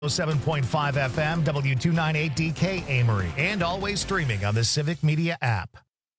7.5 FM, W298DK Amory, and always streaming on the Civic Media app.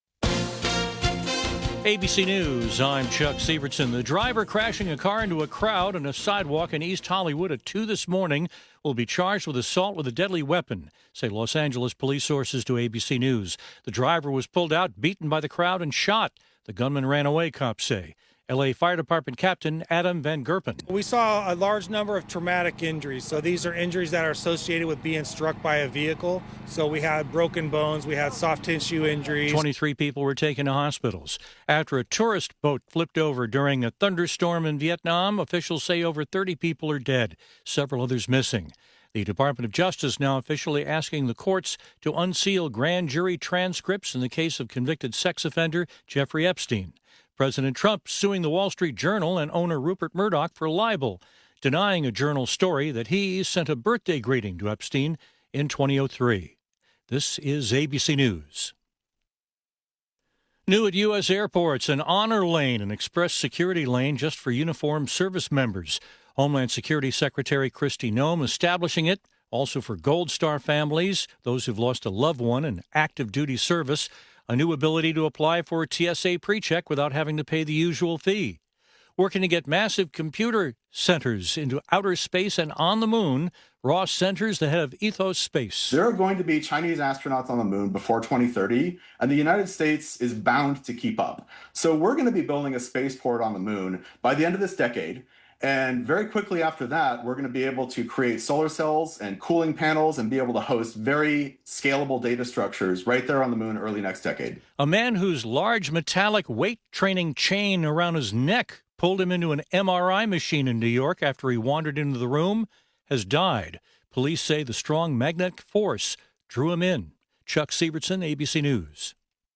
ABC News, I'm Chuck Sievertson. The driver crashing a car into a crowd on a sidewalk in East Hollywood at 2 this morning will be charged with assault with a deadly weapon, say Los Angeles police sources to ABC News. The driver was pulled out, beaten by the crowd, and shot. The gunman ran away, cops say. L.A. Fire Department Captain Adam Van Gerpen. We saw a large number of traumatic injuries. So these are injuries that are associated with being struck by a vehicle. So we had broken bones, we had soft tissue injuries. 23 people were taken to hospitals. After a tourist boat flipped over during a thunderstorm in Vietnam, officials say over 30 people are dead, several others missing. The Department of Justice now officially asking the courts to unseal grand jury transcripts in the case of convicted sex offender Jeffrey Epstein. President Trump suing the Wall Street Journal and owner Rupert Murdoch for libel, denying a Journal story that he sent a birthday greeting to Epstein in 2003. This is ABC News. New at U.S. airports, an honor lane, an express security lane just for uniformed service members. Homeland Security Secretary Kristi Noem establishing it, also for Gold Star families, those who've lost a loved one in active duty service. A new ability to apply for a TSA PreCheck without having to pay the usual fee. Working to get massive computer centers into outer space and on the moon, Ross Centers, the head of Ethos Space. There are going to be Chinese astronauts on the moon before 2030, and the United States is bound to keep up. So we're going to be building a spaceport on the moon by the end of this decade. And very quickly after that, we're going to be able to create solar cells and cooling panels and be able to host very scalable data structures right there on the moon early next decade. A man whose large metallic weight training chain around his neck pulled him into an MRI machine in New York after he wandered into the room has died. Police say the strong magnetic force drew him in. Chuck Sievertson, ABC News.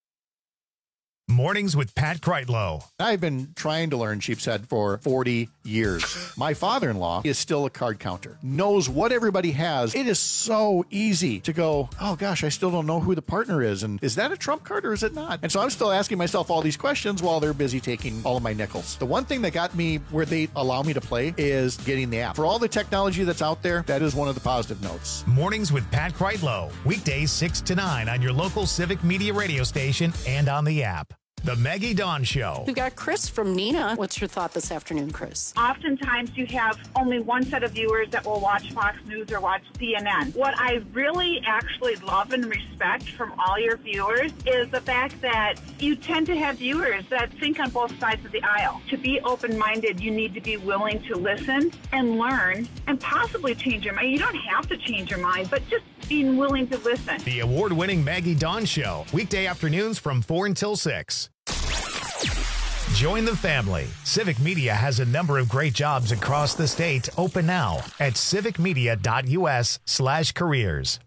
Mornings with Pat Kreitlow. I've been trying to learn Sheepshead for 40 years. My father-in-law is still a card counter, knows what everybody has. It is so easy to go, oh gosh, I still don't know who the partner is. And is that a trump card or is it not? And so I'm still asking myself all these questions while they're busy taking all of my nickels. The one thing that got me where they allow me to play is getting the app. For all the technology that's out there, that is one of the positive notes. Mornings with Pat Kreitlow. Weekdays 6 to 9 on your local Civic Media radio station and on the app. The Maggie Dawn Show. We've got Chris from Nina. What's your thought this afternoon, Chris? Oftentimes you have only one set of viewers that will watch Fox News or watch CNN. What I really actually love and respect from all your viewers is the fact that you tend to have viewers that think on both sides of the aisle. To be open-minded, you need to be willing to listen and learn and possibly change your mind. You don't have to change your mind, but just being willing to listen. The award-winning Maggie Dawn Show. Weekday afternoons from 4 until 6. Join the family. Civic Media has a number of great jobs across the state open now at civicmedia.us/careers.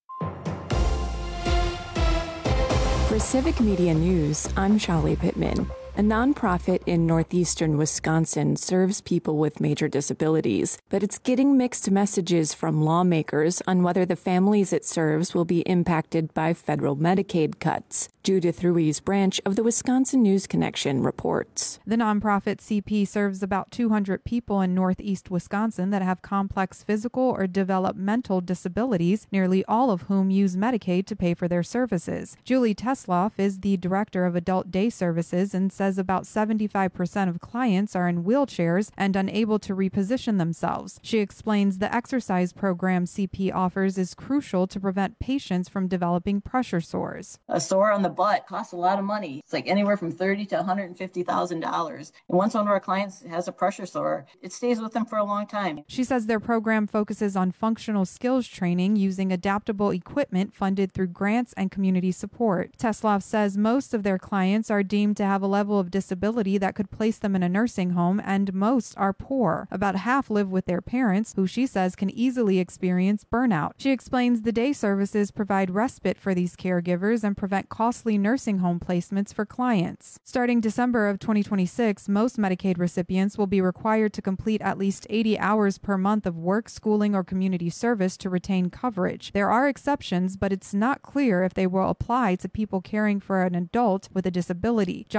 For Civic Media News, I'm Shali Pittman. A nonprofit in northeastern Wisconsin serves people with major disabilities, but it's getting mixed messages from lawmakers on whether the families it serves will be impacted by federal Medicaid cuts. Judith Ruiz Branch of the Wisconsin News Connection reports. The nonprofit CP serves about 200 people in northeast Wisconsin that have complex physical or developmental disabilities, nearly all of whom use Medicaid to pay for their services. Julie Tesloff is the director of adult day services and says about 75% of clients are in wheelchairs and unable to reposition themselves. She explains the exercise program CP offers is crucial to prevent patients from developing pressure sores. A sore on the butt costs a lot of money. It's like anywhere from $30,000 to $150,000. And once one of our clients has a pressure sore, it stays with them for a long time. She says their program focuses on functional skills training using adaptable equipment funded through grants and community support. Tesloff says most of their clients are deemed to have a level of disability that could place them in a nursing home, and most are poor. About half live with their parents, who she says can easily experience burnout. She explains the day services provide respite for these caregivers and prevent costly nursing home placements for clients. Starting December of 2026, most Medicaid recipients will be required to complete at least 80 hours per month of work, schooling, or community service to retain coverage. There are exceptions, but it's not clear if they will apply to people caring for an adult with a disability. John Cinder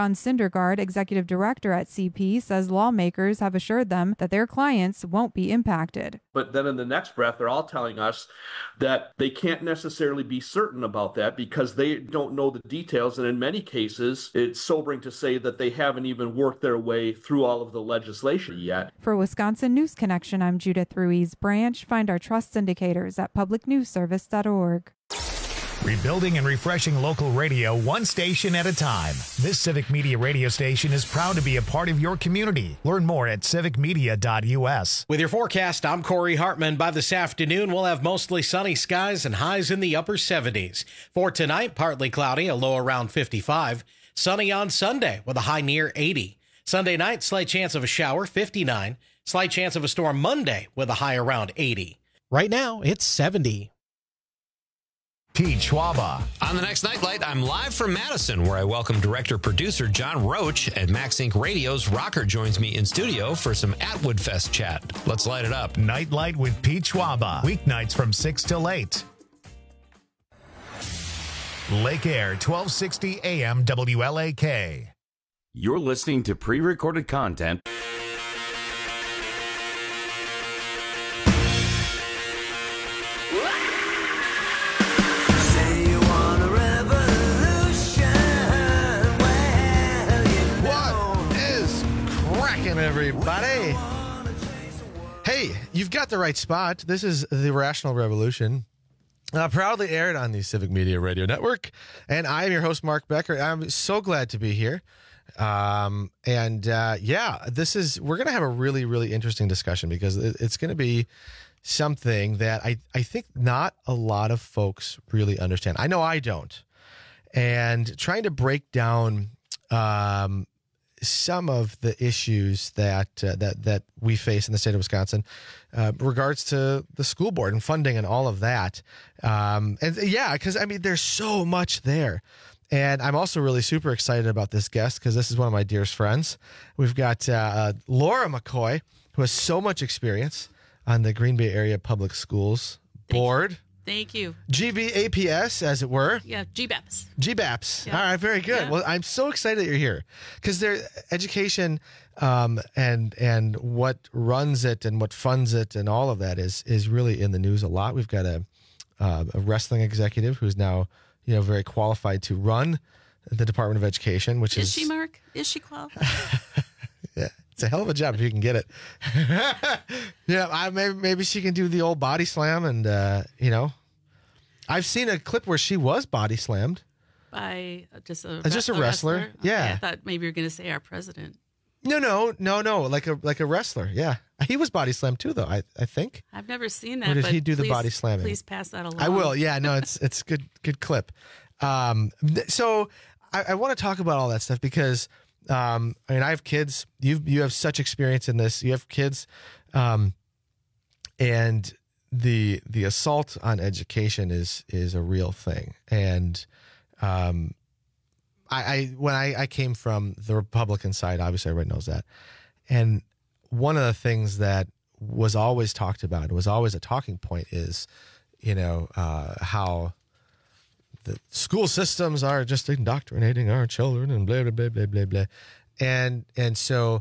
Sundergaard, executive director at CP, says lawmakers have assured them that their clients won't be impacted. But then in the next breath, they're all telling us that they can't necessarily be certain about that because they don't know the details. And in many cases, it's sobering to say that they haven't even worked their way through all of the legislation yet. For Wisconsin News Connection, I'm Judith Ruiz Branch. Find our trust indicators at publicnewsservice.org. Rebuilding and refreshing local radio one station at a time. This Civic Media radio station is proud to be a part of your community. Learn more at civicmedia.us. With your forecast, I'm Corey Hartman. By this afternoon, we'll have mostly sunny skies and highs in the upper 70s. For tonight, partly cloudy, a low around 55. Sunny on Sunday with a high near 80. Sunday night, slight chance of a shower, 59. Slight chance of a storm Monday with a high around 80. Right now, it's 70. Pete Schwaba. On the next Nightlight, I'm live from Madison, where I welcome director-producer John Roach, and Max Inc. Radio's Rocker joins me in studio for some Atwood Fest chat. Let's light it up. Nightlight with Pete Schwaba. Weeknights from 6 till 8. Lake Air, 1260 AM WLAK. You're listening to pre-recorded content. Everybody. Hey, you've got the right spot. This is The Rational Revolution, proudly aired on the Civic Media Radio Network. And I'm your host, Mark Becker. I'm so glad to be here. We're going to have a really, really interesting discussion because it's going to be something that I think not a lot of folks really understand. I know I don't. And trying to break down some of the issues that we face in the state of Wisconsin, regards to the school board and funding and all of that. Because there's so much there. And I'm also really super excited about this guest because this is one of my dearest friends. We've got Laura McCoy, who has so much experience on the Green Bay Area Public Schools Board. Thank you. GBAPS, as it were. Yeah, GBAPS. GBAPS. Yeah. All right, very good. Yeah. Well, I'm so excited that you're here because education and what runs it and what funds it and all of that is really in the news a lot. We've got a wrestling executive who's now very qualified to run the Department of Education, which is she, Mark? Is she qualified? Yeah. It's a hell of a job if you can get it. Maybe she can do the old body slam, and I've seen a clip where she was body slammed By just a wrestler. Yeah, okay, I thought maybe you were going to say our president. No, like a wrestler. Yeah, he was body slammed too, though. I think. I've never seen that. Or did he do the body slamming? Please pass that along. I will. Yeah, no, it's good clip. So I want to talk about all that stuff because. I have kids. You have such experience in this. You have kids, and the assault on education is a real thing. And when I came from the Republican side, obviously everybody knows that. And one of the things that was always talked about, was always a talking point, is how the school systems are just indoctrinating our children and blah, blah, blah, blah, blah, blah. And so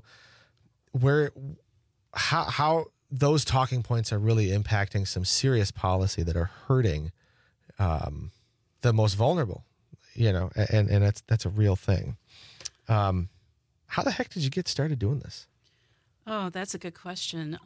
how those talking points are really impacting some serious policy that are hurting the most vulnerable, and that's a real thing. How the heck did you get started doing this? Oh, that's a good question.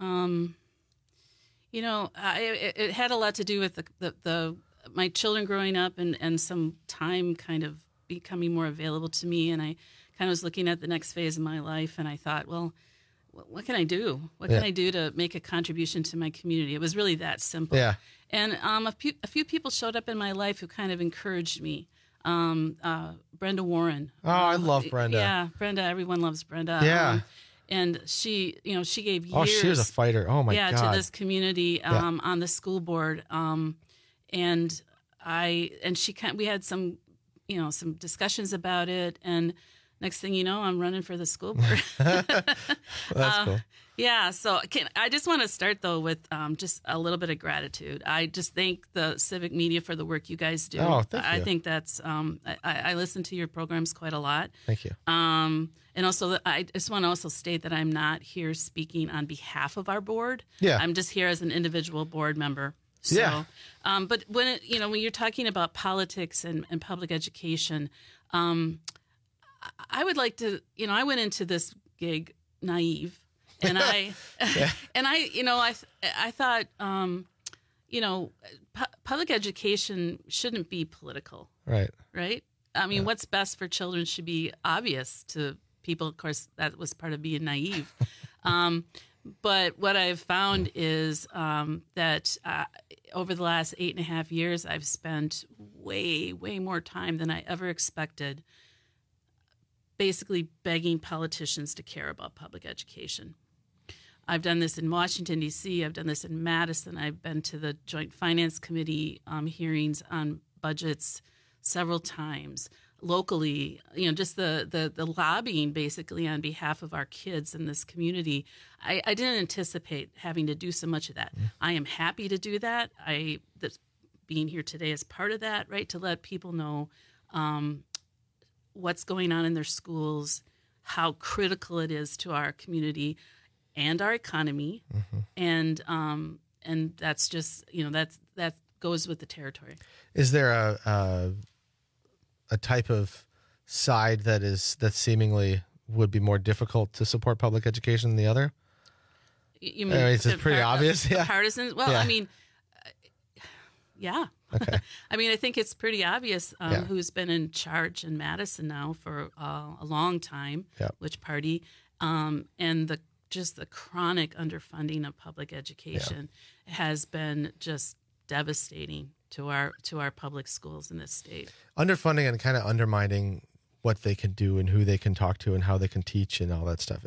It had a lot to do with the my children growing up and some time kind of becoming more available to me. And I kind of was looking at the next phase of my life, and I thought, well, what can I do? What can I do to make a contribution to my community? It was really that simple. Yeah. And a few people showed up in my life who kind of encouraged me. Brenda Warren. Oh, I love Brenda. Yeah, Brenda. Everyone loves Brenda. Yeah. And she gave years. Oh, she was a fighter. Oh my God. To this community on the school board. We had some discussions about it, and next thing you know, I'm running for the school board. That's cool. Yeah, so I just want to start, though, with just a little bit of gratitude. I just thank the Civic Media for the work you guys do. Oh, thank you. I think that's, I listen to your programs quite a lot. Thank you. And also, I just want to also state that I'm not here speaking on behalf of our board. Yeah. I'm just here as an individual board member. So, Yeah. But when when you're talking about politics and public education, I would like to, I went into this gig naive, and I thought, public education shouldn't be political. Right. Right. I mean, what's best for children should be obvious to people. Of course, that was part of being naive. But what I've found is that over the last 8.5 years, I've spent way, way more time than I ever expected basically begging politicians to care about public education. I've done this in Washington, D.C. I've done this in Madison. I've been to the Joint Finance Committee hearings on budgets several times. Locally, just the lobbying basically on behalf of our kids in this community. I didn't anticipate having to do so much of that. I am happy to do that. Being here today is part of that, right? To let people know what's going on in their schools, how critical it is to our community and our economy, and that's just that goes with the territory. Is there a type of side that seemingly would be more difficult to support public education than the other? You mean it's pretty obvious? Yeah. Partisans? Well, Yeah. I mean, yeah. Okay. I mean, I think it's pretty obvious who's been in charge in Madison now for a long time, which party, and the chronic underfunding of public education has been just devastating to our public schools in this state. Underfunding and kind of undermining what they can do and who they can talk to and how they can teach and all that stuff.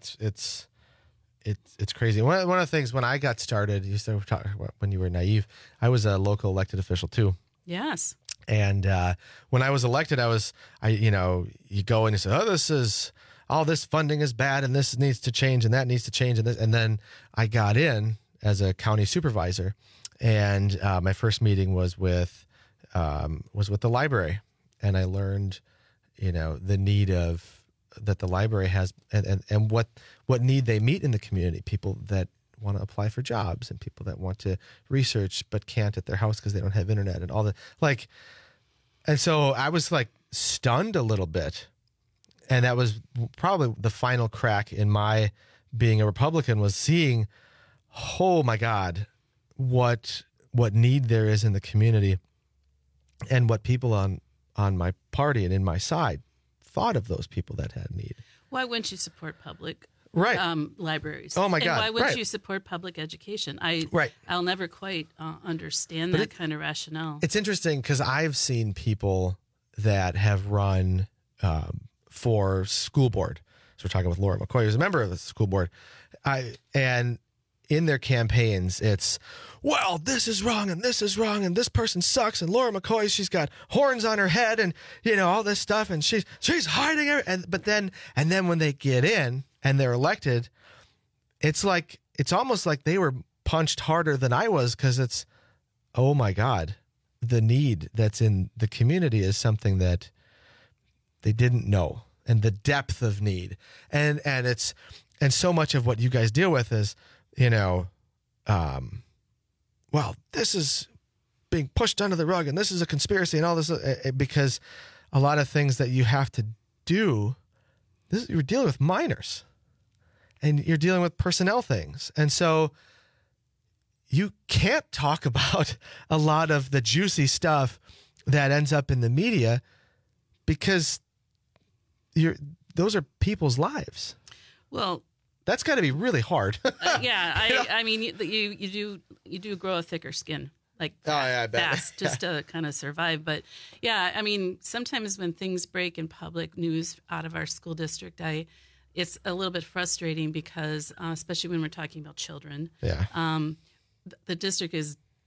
It's crazy. One of the things when I got started, you started talking about when you were naive, I was a local elected official too. Yes. And when I was elected, you go and you say, all this funding is bad and this needs to change and that needs to change. And then I got in as a county supervisor, and my first meeting was with the library, and I learned, the need that the library has and what need they meet in the community. People that want to apply for jobs and people that want to research but can't at their house because they don't have internet and all that. And so I was stunned a little bit. And that was probably the final crack in my being a Republican, was seeing, oh my God, what need there is in the community, and what people on my party and in my side thought of those people that had need. Why wouldn't you support public libraries? Oh my God! And why wouldn't right. you support public education? Right. I'll never quite understand that kind of rationale. It's interesting because I've seen people that have run for school board. So we're talking with Laura McCoy, who's a member of the school board. And in their campaigns, it's, well, this is wrong and this is wrong and this person sucks and Laura McCoy, she's got horns on her head and all this stuff and she's hiding her. But then when they get in and they're elected, it's almost like they were punched harder than I was, because it's, oh my God, the need that's in the community is something that they didn't know, and the depth of need, and so much of what you guys deal with is, well, this is being pushed under the rug and this is a conspiracy and all this, because a lot of things that you have to do, you're dealing with minors and you're dealing with personnel things. And so you can't talk about a lot of the juicy stuff that ends up in the media, because those are people's lives. Well, that's got to be really hard. I mean, you do grow a thicker skin, I bet. fast, just to kind of survive. But yeah, I mean, sometimes when things break in public news out of our school district, it's a little bit frustrating because, especially when we're talking about children, the district is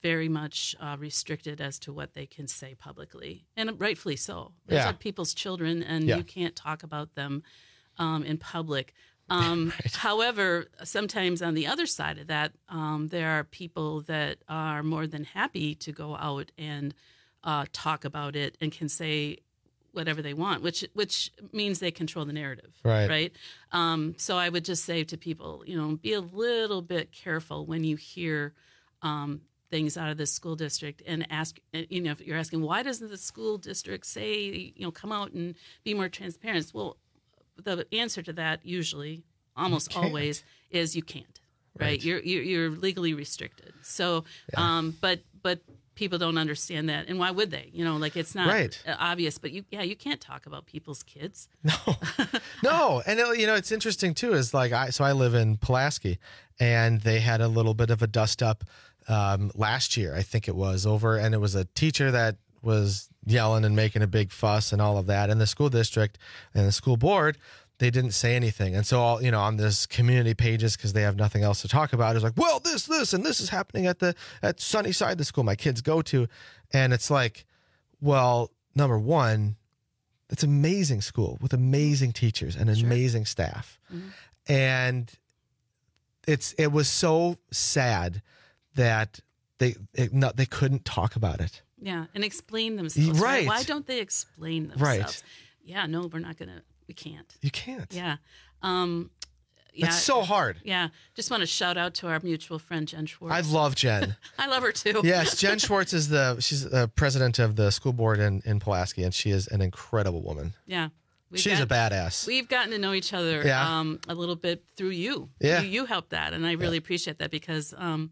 very much restricted as to what they can say publicly, and rightfully so. Those are people's children, and you can't talk about them in public. However, sometimes on the other side of that, there are people that are more than happy to go out and talk about it and can say whatever they want, which means they control the narrative, right? So I would just say to people, be a little bit careful when you hear things out of the school district, and ask, if you're asking, why doesn't the school district say, come out and be more transparent? Well, the answer to that usually, almost always, is you can't, right? You're legally restricted. So, but people don't understand that, and why would they? It's not obvious, but you can't talk about people's kids. No, and it's interesting too. Is I live in Pulaski, and they had a little bit of a dust up last year, I think it was and it was a teacher that was yelling and making a big fuss and all of that, and the school district and the school board, they didn't say anything. And so all, on this community pages, because they have nothing else to talk about, is like, well, this and this is happening at Sunnyside, the school my kids go to. And it's like, well, number one, it's an amazing school with amazing teachers and amazing staff. Mm-hmm. And it was so sad that they couldn't talk about it. Yeah, and explain themselves. Right. Why don't they explain themselves? Right. Yeah, no, we can't. You can't. Yeah. It's so hard. Yeah. Just want to shout out to our mutual friend, Jen Schwartz. I love Jen. I love her too. Yes, Jen Schwartz she's president of the school board in Pulaski, and she is an incredible woman. Yeah. She's a badass. We've gotten to know each other a little bit through you. Yeah. You helped that, and I really appreciate that because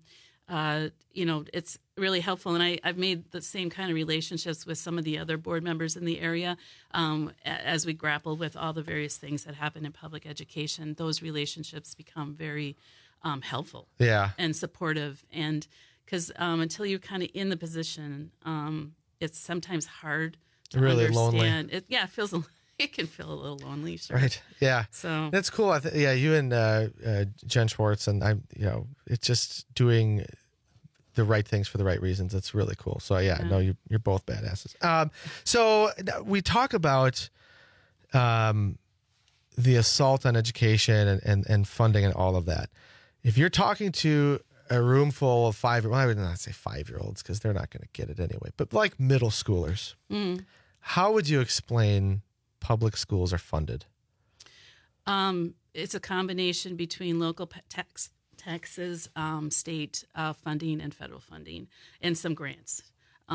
it's really helpful. And I've made the same kind of relationships with some of the other board members in the area as we grapple with all the various things that happen in public education. Those relationships become very helpful and supportive. And because until you're kind of in the position, it's sometimes hard to really understand. Lonely. It feels it can feel a little lonely, sure. Right. Yeah. So that's cool. You and Jen Schwartz, and it's just doing the right things for the right reasons. It's really cool. So no, you're both badasses. So we talk about the assault on education and funding and all of that. If you're talking to a room full of I would not say 5-year-olds because they're not going to get it anyway, but like middle schoolers, how would you explain public schools are funded? It's a combination between local taxes, state funding, and federal funding, and some grants.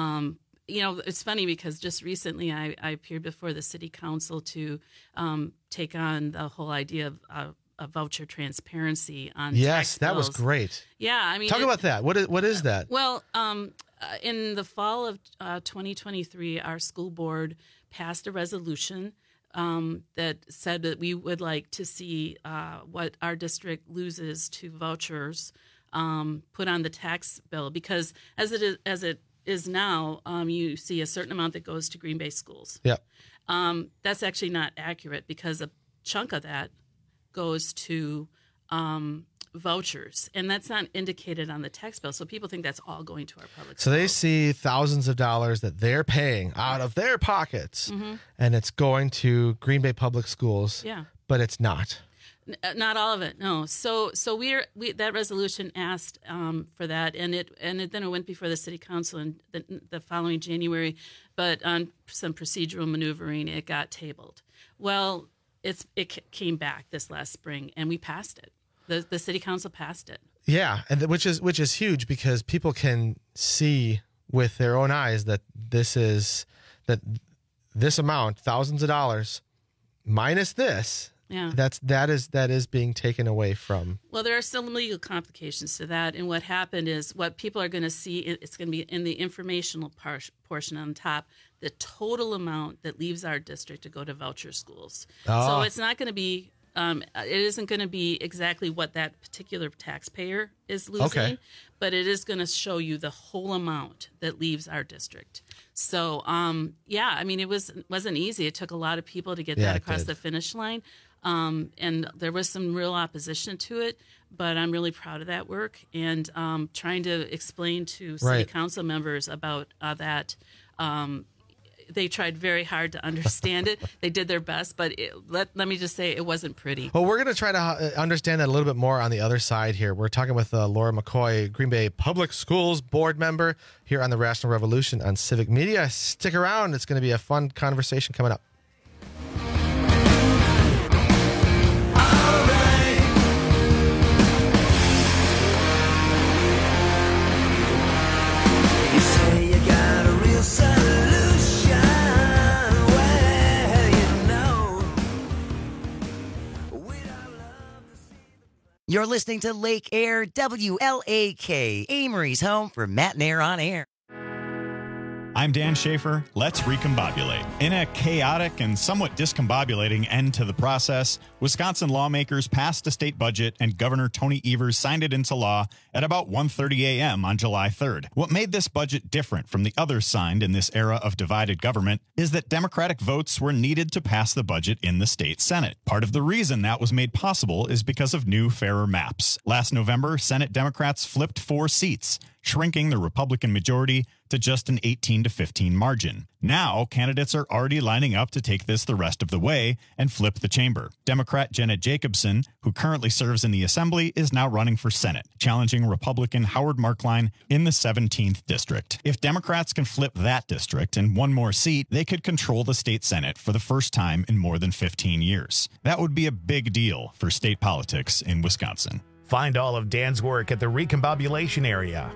It's funny because just recently I appeared before the city council to take on the whole idea of voucher transparency on tax that bills. was great. Yeah, I mean, talk about that. What is that? Well, in the fall of 2023, our school board passed a resolution that said that we would like to see what our district loses to vouchers put on the tax bill, because as it is now, you see a certain amount that goes to Green Bay schools. Yeah, that's actually not accurate because a chunk of that goes to vouchers, and that's not indicated on the tax bill. So people think that's all going to our public schools. So they see thousands of dollars that they're paying out of their pockets, and it's going to Green Bay Public Schools. Yeah, but it's not. Not all of it, no. So we that resolution asked for that, and then it went before the city council in the following January, but on some procedural maneuvering, it got tabled. Well, it came back this last spring, and we passed it. The city council passed it. Yeah, and which is huge because people can see with their own eyes that this amount, thousands of dollars, minus this. Yeah, that is being taken away from. Well, there are some legal complications to that, and what happened is what people are going to see. It's going to be in the informational portion on top. The total amount that leaves our district to go to voucher schools. So it's not going to be. It isn't going to be exactly what that particular taxpayer is losing, but it is going to show you the whole amount that leaves our district. So, I mean, it wasn't easy. It took a lot of people to get that across the finish line. And there was some real opposition to it, but I'm really proud of that work and trying to explain to city council members about that. They tried very hard to understand it. They did their best, but let me just say it wasn't pretty. Well, we're going to try to understand that a little bit more on the other side here. We're talking with Laura McCoy, Green Bay Public Schools board member here on the Rational Revolution on Civic Media. Stick around. It's going to be a fun conversation coming up. You say you got a real solution. Well, you know. You're listening to Lake Air WLAK, Amory's home for Matt and Air on Air. I'm Dan Schaefer. Let's recombobulate. In a chaotic and somewhat discombobulating end to the process, Wisconsin lawmakers passed a state budget and Governor Tony Evers signed it into law at about 1:30 a.m. on July 3rd. What made this budget different from the others signed in this era of divided government is that Democratic votes were needed to pass the budget in the state Senate. Part of the reason that was made possible is because of new, fairer maps. Last November, Senate Democrats flipped 4 seats, shrinking the Republican majority to just an 18-15 margin. Now, candidates are already lining up to take this the rest of the way and flip the chamber. Democrat Jenna Jacobson, who currently serves in the Assembly, is now running for Senate, challenging Republican Howard Markline in the 17th district. If Democrats can flip that district and one more seat, they could control the state Senate for the first time in more than 15 years. That would be a big deal for state politics in Wisconsin. Find all of Dan's work at the Recombobulation area.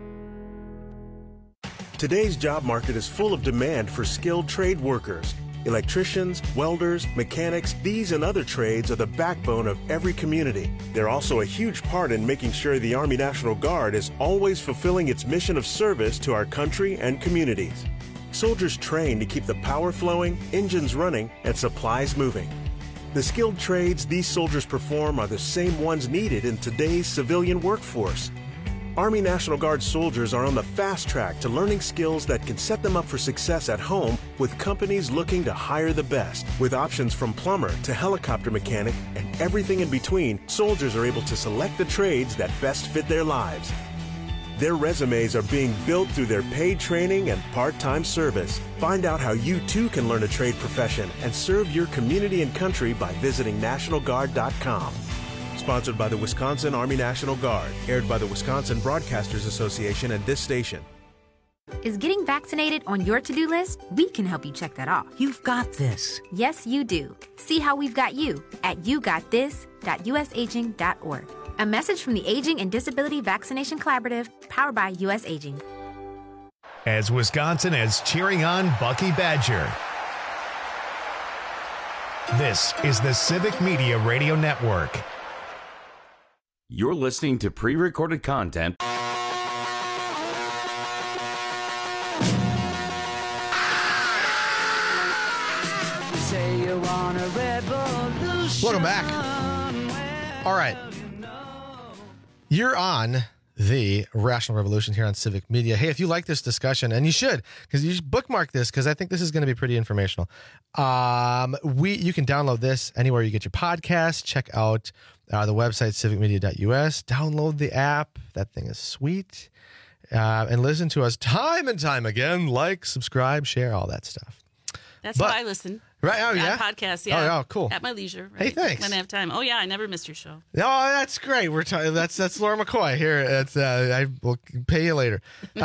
Today's job market is full of demand for skilled trade workers. Electricians, welders, mechanics, these and other trades are the backbone of every community. They're also a huge part in making sure the Army National Guard is always fulfilling its mission of service to our country and communities. Soldiers train to keep the power flowing, engines running, and supplies moving. The skilled trades these soldiers perform are the same ones needed in today's civilian workforce. Army National Guard soldiers are on the fast track to learning skills that can set them up for success at home with companies looking to hire the best. With options from plumber to helicopter mechanic and everything in between, soldiers are able to select the trades that best fit their lives. Their resumes are being built through their paid training and part-time service. Find out how you too can learn a trade profession and serve your community and country by visiting NationalGuard.com. Sponsored by the Wisconsin Army National Guard. Aired by the Wisconsin Broadcasters Association and this station. Is getting vaccinated on your to-do list? We can help you check that off. You've got this. Yes, you do. See how we've got you at yougotthis.usaging.org. A message from the Aging and Disability Vaccination Collaborative, powered by U.S. Aging. As Wisconsin is cheering on Bucky Badger. This is the Civic Media Radio Network. You're listening to pre-recorded content. Welcome back. All right. You're on the Rational Revolution here on Civic Media. Hey, if you like this discussion, and you should, because you should bookmark this, because I think this is going to be pretty informational. You can download this anywhere you get your podcast. Check out the website, civicmedia.us. Download the app. That thing is sweet. And listen to us time and time again. Like, subscribe, share, all that stuff. That's how I listen. Right? Oh, yeah? Podcasts, yeah. Oh, cool. At my leisure. Right? Hey, thanks. When I have time. Oh, yeah, I never missed your show. Oh, that's great. That's Laura McCoy here. I will pay you later.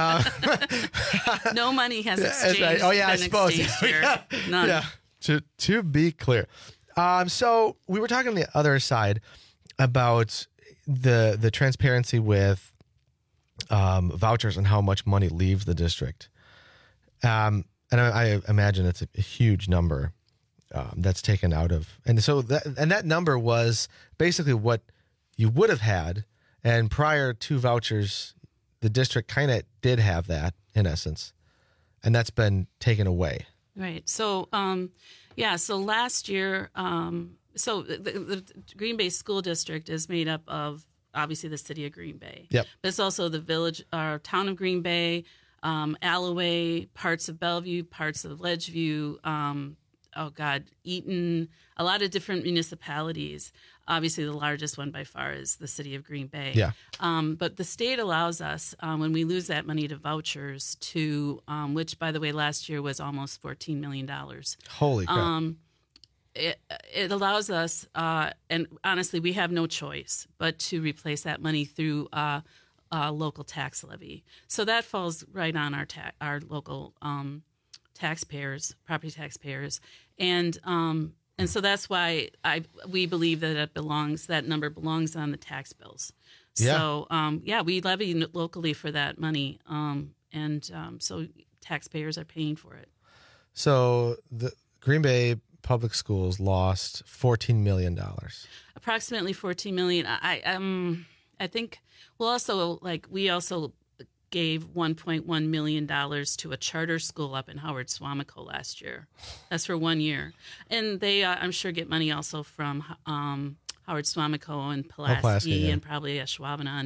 No money has exchanged. Oh, yeah, I suppose. Here. None. Yeah. To be clear. So we were talking on the other side about the transparency with vouchers and how much money leaves the district. And I imagine it's a huge number that's taken out of. And so that number was basically what you would have had. And prior to vouchers, the district kind of did have that in essence. And that's been taken away. Right. So, so last year, the Green Bay School District is made up of obviously the city of Green Bay. Yep. But it's also the village or town of Green Bay, Alloway, parts of Bellevue, parts of Ledgeview, Eaton, a lot of different municipalities. Obviously, the largest one by far is the city of Green Bay. Yeah. But the state allows us, when we lose that money to vouchers, to which, by the way, last year was almost $14 million. Holy crap. It allows us, and honestly, we have no choice but to replace that money through local tax levy. So that falls right on our local taxpayers, property taxpayers, and so that's why we believe that that number belongs on the tax bills. Yeah. So we levy locally for that money, so taxpayers are paying for it. So the Green Bay Public Schools lost $14 million. Approximately $14 million. I think we also gave $1.1 million to a charter school up in Howard Suamico last year. That's for 1 year. And they, I'm sure, get money also from Howard Suamico and Pulaski yeah. and probably Ashwaubenon.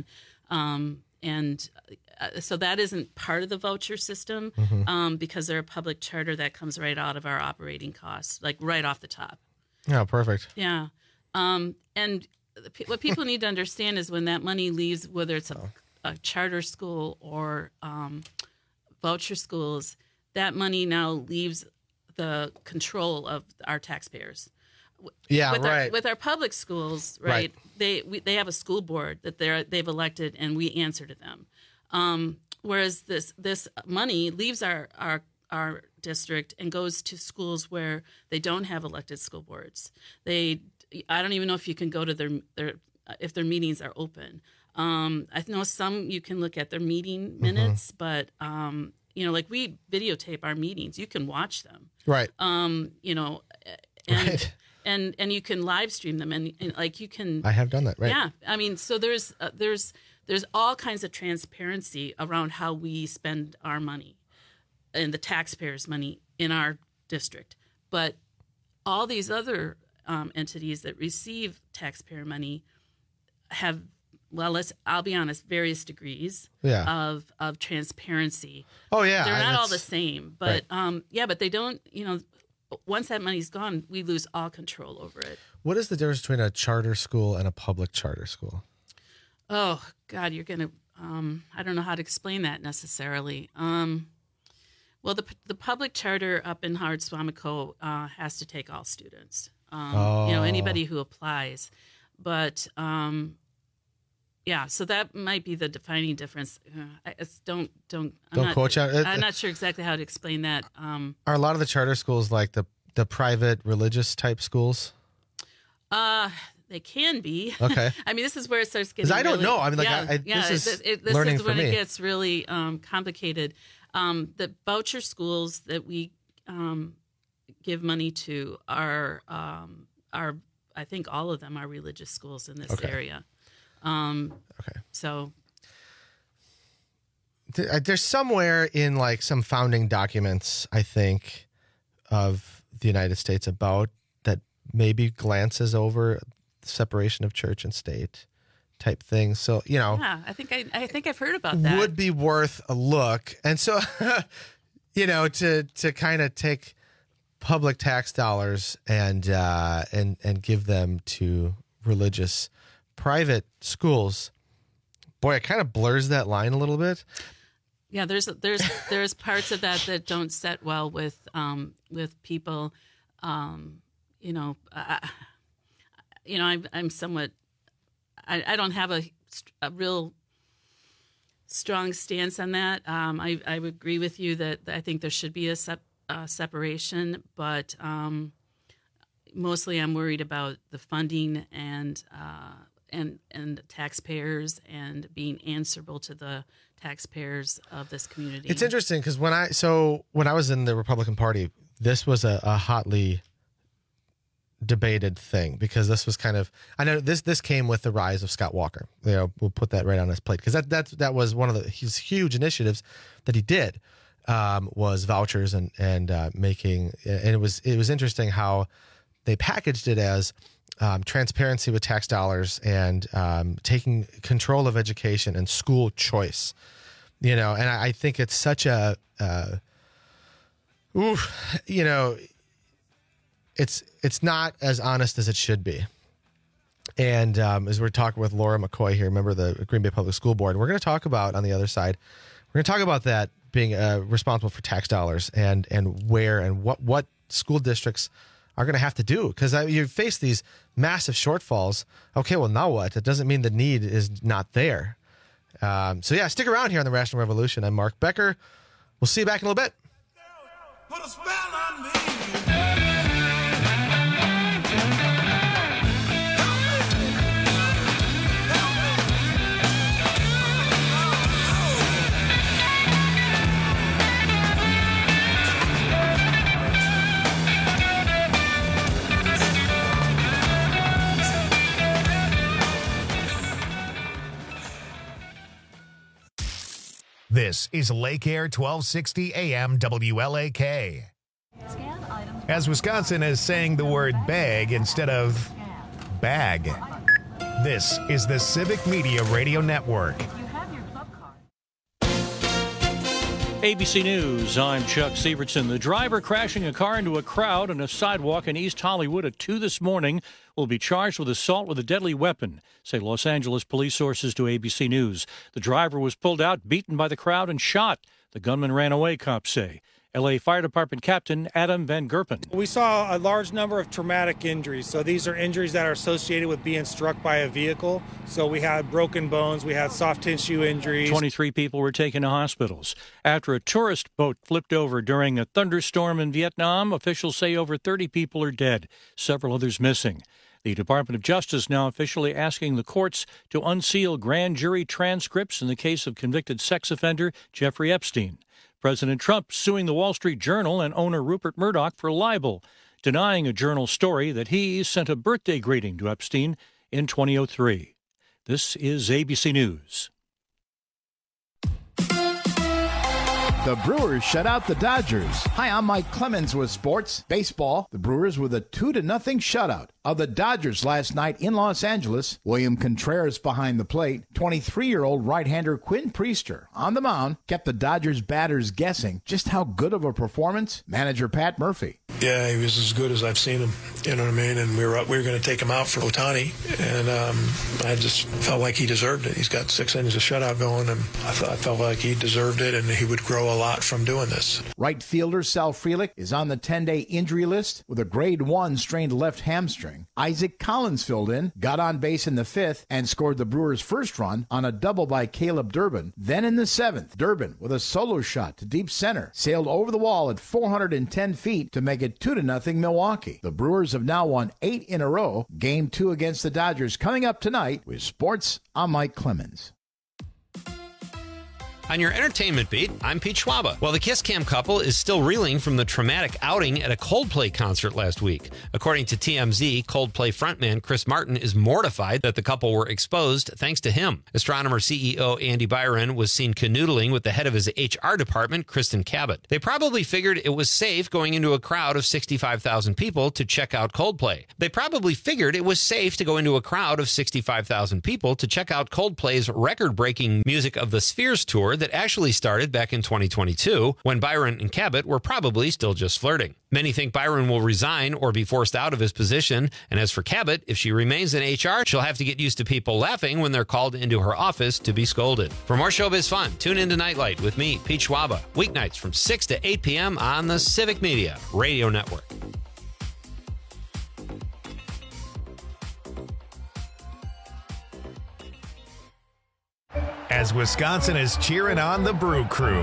So that isn't part of the voucher system because they're a public charter that comes right out of our operating costs, like right off the top. Yeah, perfect. Yeah. And what people need to understand is when that money leaves, whether it's a charter school or voucher schools, that money now leaves the control of our taxpayers. Yeah, right. With our public schools, right? They have a school board that they've elected, and we answer to them. Whereas this money leaves our district and goes to schools where they don't have elected school boards. I don't even know if you can go to their meetings are open. I know some you can look at their meeting minutes, but like we videotape our meetings. You can watch them, right? Right. And you can live stream them, and like you can. I have done that, right? Yeah, I mean, so there's all kinds of transparency around how we spend our money, and the taxpayers' money in our district. But all these other entities that receive taxpayer money have, I'll be honest, various degrees of transparency. Oh yeah, they're not all the same, but right. But they don't, once that money's gone, we lose all control over it. What is the difference between a charter school and a public charter school? Oh God, you're gonna. I don't know how to explain that necessarily. Well, the public charter up in Howard Suamico has to take all students. Anybody who applies, but so that might be the defining difference. Don't quote you. I'm not sure exactly how to explain that. Are a lot of the charter schools like the private religious type schools? They can be. Okay. I mean, this is where it starts getting. Because I don't know. I mean, this is learning when for me. It gets really complicated. The voucher schools that we give money to are I think all of them are religious schools in this area. Okay. So there's somewhere in like some founding documents, I think, of the United States about that maybe glances over separation of church and state type thing. So, I think I've heard about that. Would be worth a look. And so, to kind of take public tax dollars and give them to religious private schools, boy, it kind of blurs that line a little bit. Yeah, there's parts of that don't set well with people. I'm somewhat. I don't have a real strong stance on that. I would agree with you that I think there should be a separation, but mostly I'm worried about the funding and taxpayers and being answerable to the taxpayers of this community. It's interesting because when I was in the Republican Party, this was a hotly debated thing because this was kind of, I know this came with the rise of Scott Walker. We'll put that right on his plate because that was one of his huge initiatives that he did was vouchers and making, and it was interesting how they packaged it as transparency with tax dollars and taking control of education and school choice, and I think it's such a, it's not as honest as it should be. And as we're talking with Laura McCoy here, member of the Green Bay Public School Board, we're going to talk about, on the other side, we're going to talk about that being responsible for tax dollars and where and what school districts are going to have to do. Because you face these massive shortfalls. Okay, well, now what? That doesn't mean the need is not there. So, yeah, stick around here on the Rational Revolution. I'm Mark Becker. We'll see you back in a little bit. Put a spell on me. This is Lake Air 1260 AM WLAK. As Wisconsin is saying the word bag instead of bag. This is the Civic Media Radio Network. ABC News, I'm Chuck Sievertson. The driver crashing a car into a crowd on a sidewalk in East Hollywood at 2 this morning will be charged with assault with a deadly weapon, say Los Angeles police sources to ABC News. The driver was pulled out, beaten by the crowd, and shot. The gunman ran away, cops say. L.A. Fire Department Captain Adam Van Gerpen. We saw a large number of traumatic injuries. So these are injuries that are associated with being struck by a vehicle. So we had broken bones, we had soft tissue injuries. 23 people were taken to hospitals. After a tourist boat flipped over during a thunderstorm in Vietnam, officials say over 30 people are dead, several others missing. The Department of Justice now officially asking the courts to unseal grand jury transcripts in the case of convicted sex offender Jeffrey Epstein. President Trump suing the Wall Street Journal and owner Rupert Murdoch for libel, denying a Journal story that he sent a birthday greeting to Epstein in 2003. This is ABC News. The Brewers shut out the Dodgers. Hi, I'm Mike Clemens with sports. Baseball, the Brewers with a 2-0 shutout of the Dodgers last night in Los Angeles. William Contreras behind the plate. 23-year-old right-hander Quinn Priester on the mound kept the Dodgers batters guessing just how good of a performance. Manager Pat Murphy. Yeah, he was as good as I've seen him. You know what I mean? And we were going to take him out for Ohtani, and I just felt like he deserved it. He's got 6 innings of shutout going, and I felt like he deserved it, and he would grow a lot from doing this. Right fielder Sal Frelick is on the 10-day injury list with a grade 1 strained left hamstring. Isaac Collins filled in, got on base in the 5th, and scored the Brewers' first run on a double by Caleb Durbin. Then in the 7th, Durbin, with a solo shot to deep center, sailed over the wall at 410 feet to make it 2-0 Milwaukee. The Brewers have now won 8 in a row. Game 2 against the Dodgers coming up tonight. With sports, I'm Mike Clemens. On your entertainment beat, I'm Pete Schwaba. Well, the Kiss Cam couple is still reeling from the traumatic outing at a Coldplay concert last week. According to TMZ, Coldplay frontman Chris Martin is mortified that the couple were exposed thanks to him. Astronomer CEO Andy Byron was seen canoodling with the head of his HR department, Kristen Cabot. They probably figured it was safe going into a crowd of 65,000 people to check out Coldplay. They probably figured it was safe to go into a crowd of 65,000 people to check out Coldplay's record-breaking Music of the Spheres tour that actually started back in 2022, when Byron and Cabot were probably still just flirting. Many think Byron will resign or be forced out of his position, and as for Cabot, if she remains in HR, she'll have to get used to people laughing when they're called into her office to be scolded. For more showbiz fun, tune into Nightlight with me, Pete Schwaba, weeknights from 6 to 8 p.m. on the Civic Media Radio Network. As Wisconsin is cheering on the Brew Crew.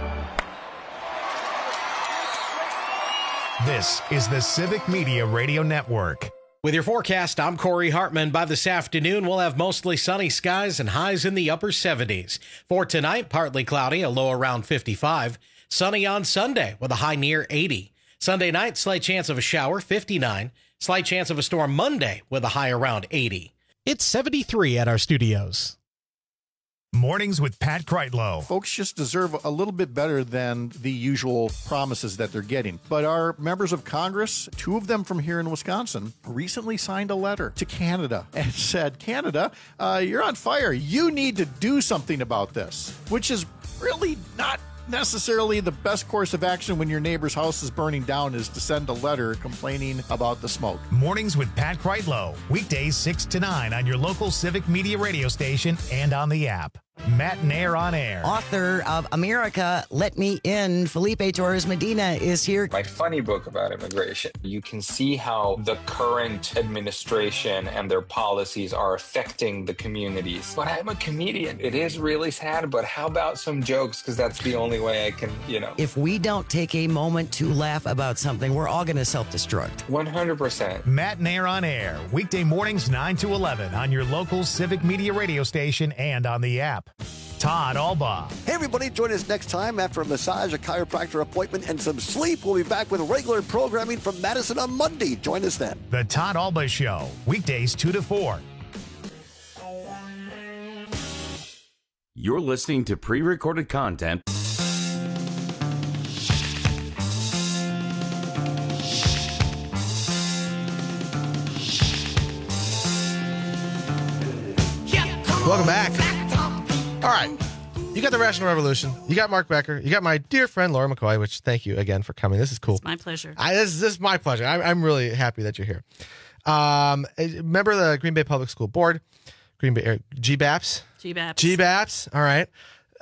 This is the Civic Media Radio Network. With your forecast, I'm Corey Hartman. By this afternoon, we'll have mostly sunny skies and highs in the upper 70s. For tonight, partly cloudy, a low around 55. Sunny on Sunday with a high near 80. Sunday night, slight chance of a shower, 59. Slight chance of a storm Monday with a high around 80. It's 73 at our studios. Mornings with Pat Kreitlow. Folks just deserve a little bit better than the usual promises that they're getting. But our members of Congress, 2 of them from here in Wisconsin, recently signed a letter to Canada and said, Canada, you're on fire. You need to do something about this, which is really not necessarily the best course of action when your neighbor's house is burning down is to send a letter complaining about the smoke. Mornings with Pat Kreitlow. Weekdays 6 to 9 on your local Civic Media radio station and on the app. Matt Nair on air. Author of America, Let Me In, Felipe Torres Medina is here. My funny book about immigration. You can see how the current administration and their policies are affecting the communities. But I'm a comedian. It is really sad, but how about some jokes? Because that's the only way I can, If we don't take a moment to laugh about something, we're all going to self-destruct. 100%. Matt Nair on air. Weekday mornings 9 to 11 on your local Civic Media radio station and on the app. Todd Albaugh. Hey, everybody, join us next time after a massage, a chiropractor appointment, and some sleep. We'll be back with regular programming from Madison on Monday. Join us then. The Todd Albaugh Show, weekdays 2 to 4. You're listening to pre-recorded content. Welcome back. All right. You got the Rational Revolution. You got Mark Becker. You got my dear friend Laura McCoy, which thank you again for coming. This is cool. It's my pleasure. This is my pleasure. I'm really happy that you're here. Member of the Green Bay Public School Board, Green Bay GBAPS. GBAPS. All right.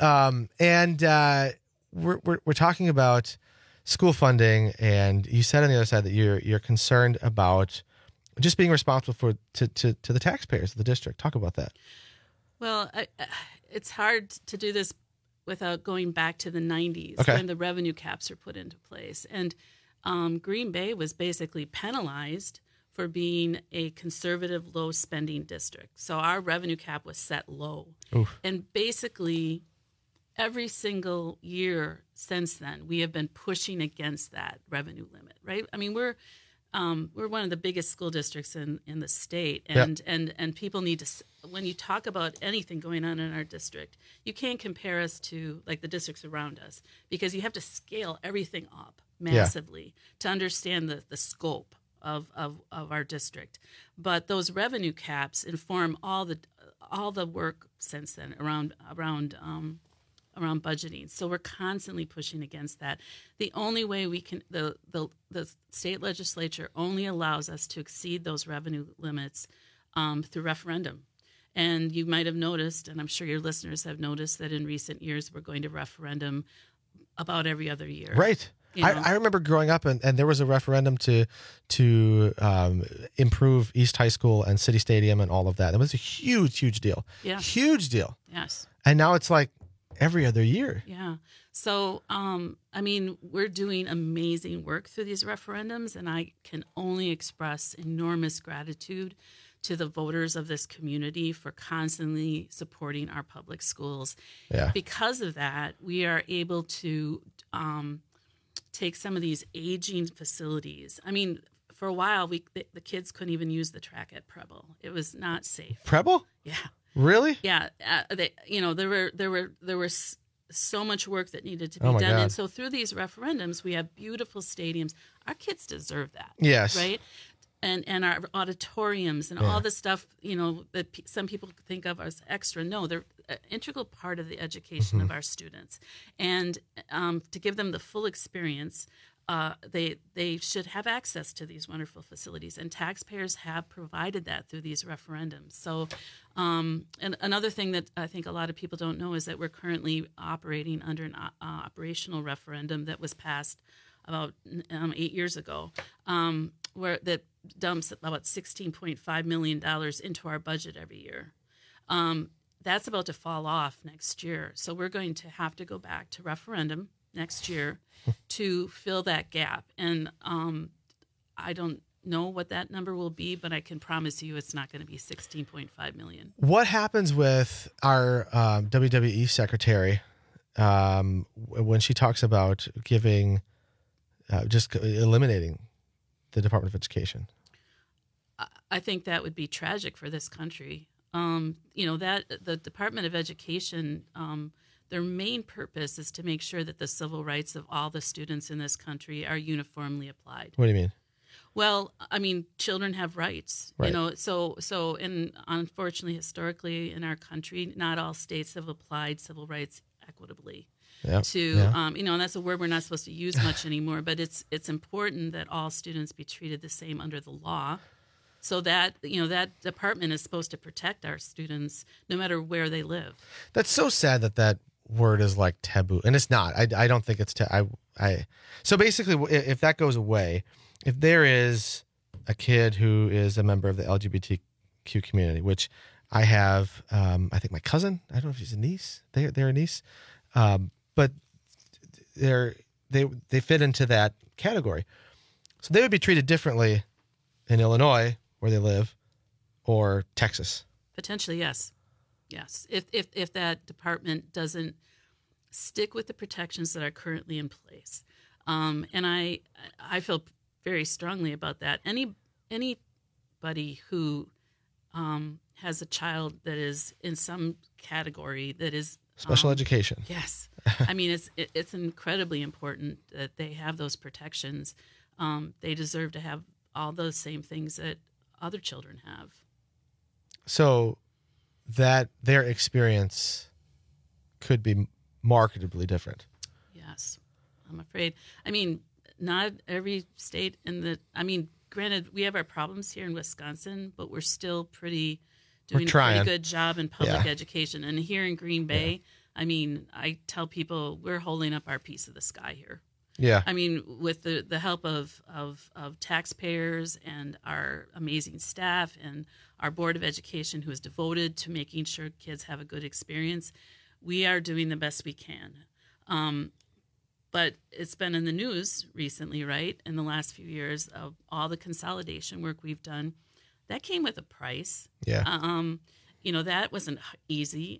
We're talking about school funding, and you said on the other side that you're concerned about just being responsible to the taxpayers of the district. Talk about that. Well, it's hard to do this without going back to the 90s when the revenue caps are put into place. And Green Bay was basically penalized for being a conservative, low-spending district. So our revenue cap was set low. Oof. And basically, every single year since then, we have been pushing against that revenue limit, right? I mean, we're one of the biggest school districts in the state, and people need to, when you talk about anything going on in our district, you can't compare us to like the districts around us, because you have to scale everything up massively to understand the scope of our district. But those revenue caps inform all the work since then around budgeting. So we're constantly pushing against that. The only way we can, the state legislature only allows us to exceed those revenue limits through referendum. And you might have noticed, and I'm sure your listeners have noticed, that in recent years we're going to referendum about every other year. Right. I remember growing up, and there was a referendum to improve East High School and City Stadium and all of that. It was a huge, huge deal. Yeah. Huge deal. Yes. And now it's like every other year. Yeah. So, we're doing amazing work through these referendums, and I can only express enormous gratitude to the voters of this community for constantly supporting our public schools. Yeah. Because of that, we are able to take some of these aging facilities. I mean, for a while, the kids couldn't even use the track at Preble. It was not safe. Preble? Yeah. Really? Yeah. There was so much work that needed to be God. done. And so through these referendums, we have beautiful stadiums. Our kids deserve that. Yes. Right? And our auditoriums and all the stuff, that some people think of as extra. No, they're an integral part of the education of our students. And to give them the full experience, they should have access to these wonderful facilities. And taxpayers have provided that through these referendums. So, and another thing that I think a lot of people don't know is that we're currently operating under an operational referendum that was passed about 8 years ago, where that dumps about $16.5 million into our budget every year. That's about to fall off next year. So we're going to have to go back to referendum next year to fill that gap. And I don't know what that number will be, but I can promise you it's not going to be $16.5 million. What happens with our WWE secretary when she talks about giving, just eliminating the Department of Education? I think that would be tragic for this country. That the Department of Education, their main purpose is to make sure that the civil rights of all the students in this country are uniformly applied. What do you mean? Well, children have rights, right. And unfortunately, historically in our country, not all states have applied civil rights equitably. Yep. to, and that's a word we're not supposed to use much anymore, but it's important that all students be treated the same under the law. So that, that department is supposed to protect our students no matter where they live. That's so sad that word is like taboo, and it's not. I don't think it's so basically, if that goes away, if there is a kid who is a member of the LGBTQ community, which I have, I think my cousin, I don't know if she's a niece, they're a niece, but they fit into that category. So they would be treated differently in Illinois, where they live, or Texas. Potentially, yes. Yes. If that department doesn't stick with the protections that are currently in place. And I feel very strongly about that. Anybody who has a child that is in some category that is special education. Yes. I mean, it's incredibly important that they have those protections. They deserve to have all those same things that other children have. So that their experience could be markedly different. Yes, I'm afraid. I mean, not every state granted, we have our problems here in Wisconsin, but we're still doing a pretty good job in public education. And here in Green Bay, I mean, I tell people we're holding up our piece of the sky here. Yeah. I mean, with the help of taxpayers and our amazing staff and our Board of Education, who is devoted to making sure kids have a good experience, we are doing the best we can. But it's been in the news recently, right, in the last few years, of all the consolidation work we've done. That came with a price. Yeah. That wasn't easy.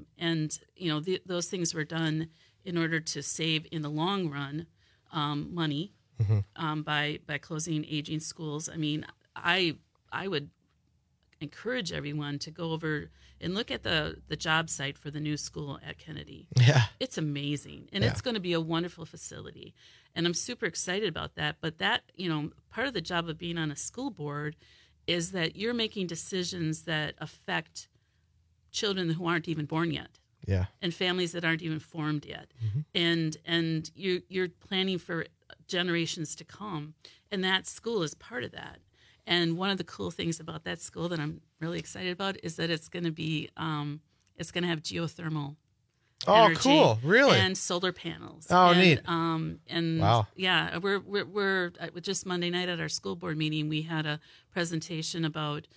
Those things were done in order to save, in the long run, money by closing aging schools. I mean, I would encourage everyone to go over and look at the job site for the new school at Kennedy. Yeah. It's amazing. And it's going to be a wonderful facility. And I'm super excited about that. But that, part of the job of being on a school board is that you're making decisions that affect children who aren't even born yet. Yeah. And families that aren't even formed yet. And you're planning for generations to come. And that school is part of that. And one of the cool things about that school that I'm really excited about is that it's going to be, it's going to have geothermal energy. Cool. Really? And solar panels. Oh, neat. And wow. Yeah, we're just Monday night at our school board meeting, we had a presentation about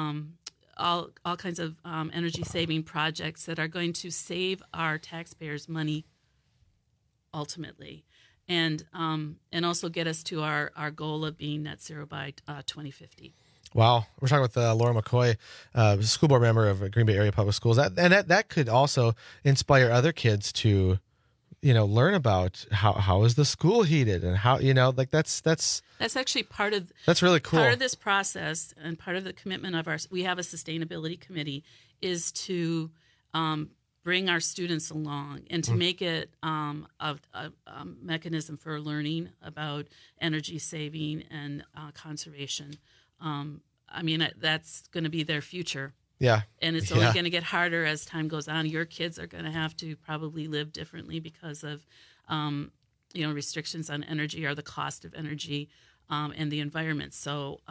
all kinds of energy saving projects that are going to save our taxpayers money ultimately. And also get us to our goal of being net zero by 2050. Wow. We're talking with Laura McCoy, school board member of Green Bay Area Public Schools. That could also inspire other kids to, learn about how is the school heated and how, that's actually part of, that's really cool. Part of this process and part of the commitment of we have a sustainability committee is to bring our students along and to make it a mechanism for learning about energy saving and conservation. That's going to be their future. Yeah. And it's only going to get harder as time goes on. Your kids are going to have to probably live differently because of, restrictions on energy or the cost of energy and the environment. So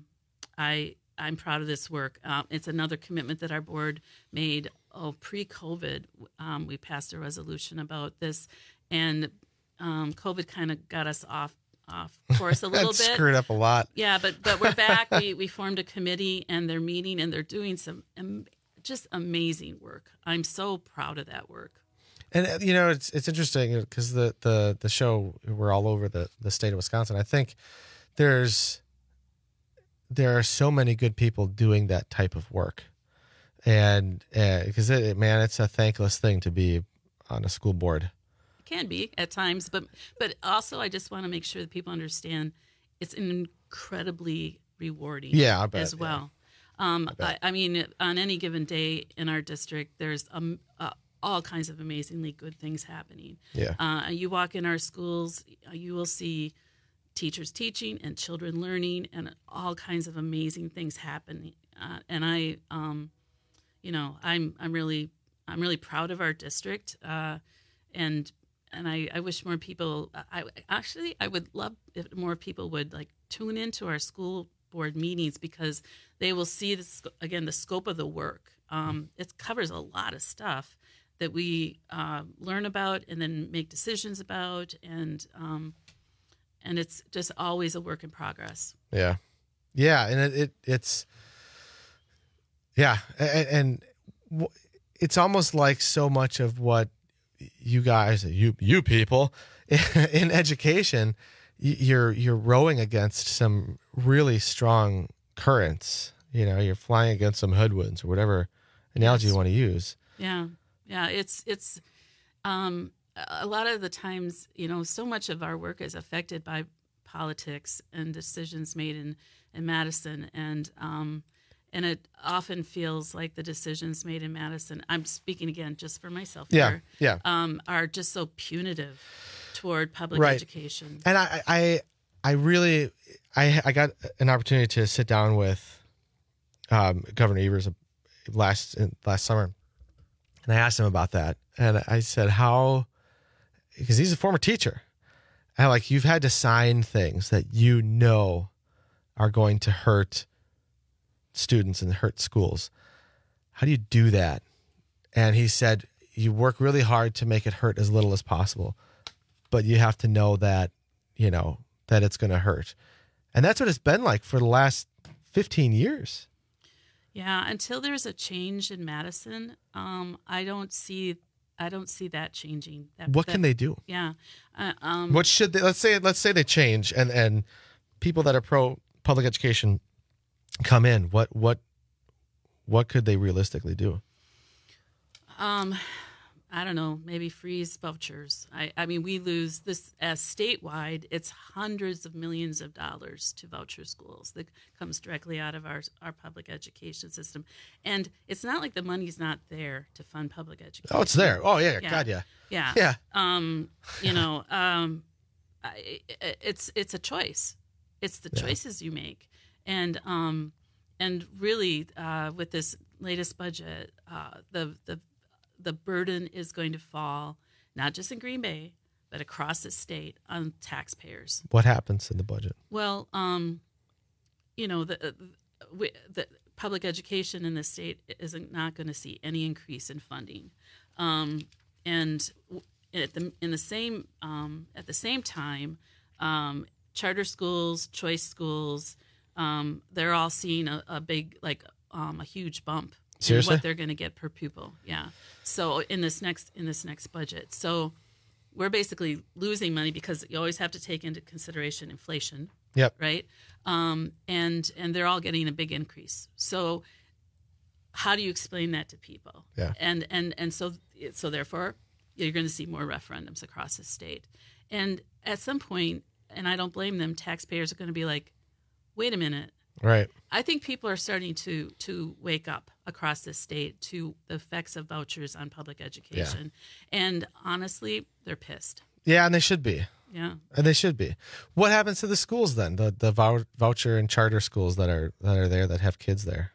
I'm proud of this work. It's another commitment that our board made pre-COVID. We passed a resolution about this, and COVID kind of got us off course a little bit. Screwed up a lot. Yeah, but we're back. We formed a committee, and they're meeting, and they're doing some just amazing work. I'm so proud of that work. And it's interesting because the show, we're all over the state of Wisconsin. I think there are so many good people doing that type of work, and because it's a thankless thing to be on a school board. It can be at times, but also I just want to make sure that people understand it's incredibly rewarding. Yeah, I bet, as well. Yeah. I mean, on any given day in our district, there's all kinds of amazingly good things happening. Yeah. You walk in our schools, you will see teachers teaching and children learning and all kinds of amazing things happening. And I'm really proud of our district. I wish more people. I would love if more people would like tune into our school board meetings, because they will see this again, the scope of the work. It covers a lot of stuff that we learn about and then make decisions about, and it's just always a work in progress. Yeah, and it's it's almost like so much of what you guys, you people in education, you're rowing against some really strong currents. You know, you're flying against some headwinds, or whatever analogy you want to use. Yeah. It's a lot of the times, you know, so much of our work is affected by politics and decisions made in Madison, and it often feels like the decisions made in Madison, I'm speaking again just for myself here, are just so punitive toward public education. And I really got an opportunity to sit down with Governor Evers last summer, and I asked him about that, and I said, how, because he's a former teacher, and like, you've had to sign things that you know are going to hurt students and hurt schools. How do you do that? And he said, you work really hard to make it hurt as little as possible, but you have to know that, you know, that it's going to hurt. And that's what it's been like for the last 15 years. Yeah, until there's a change in Madison, I don't see that changing. What can they do? Yeah. What should they? Let's say they change, and people that are pro public education come in. What could they realistically do? I don't know, maybe freeze vouchers. I mean, we lose this as statewide. It's hundreds of millions of dollars to voucher schools that comes directly out of our public education system. And it's not like the money's not there to fund public education. Oh, it's there. Oh, yeah. God, yeah. Yeah. Yeah. You know, it's a choice. It's the choices you make. And really, with this latest budget, the burden is going to fall not just in Green Bay, but across the state on taxpayers. What happens in the budget? Well, you know, the public education in the state is not going to see any increase in funding, and at the same time, charter schools, choice schools, they're all seeing a big, like a huge bump. Seriously? What they're going to get per pupil, yeah. So in this next budget, so we're basically losing money because you always have to take into consideration inflation. Yep. Right. And they're all getting a big increase. So how do you explain that to people? Yeah. And so therefore you're going to see more referendums across the state. And at some point, and I don't blame them, taxpayers are going to be like, wait a minute. Right. I think people are starting to wake up across the state to the effects of vouchers on public education. Yeah. And honestly, they're pissed. Yeah, and they should be. Yeah. And they should be. What happens to the schools then? The voucher and charter schools that are there that have kids there?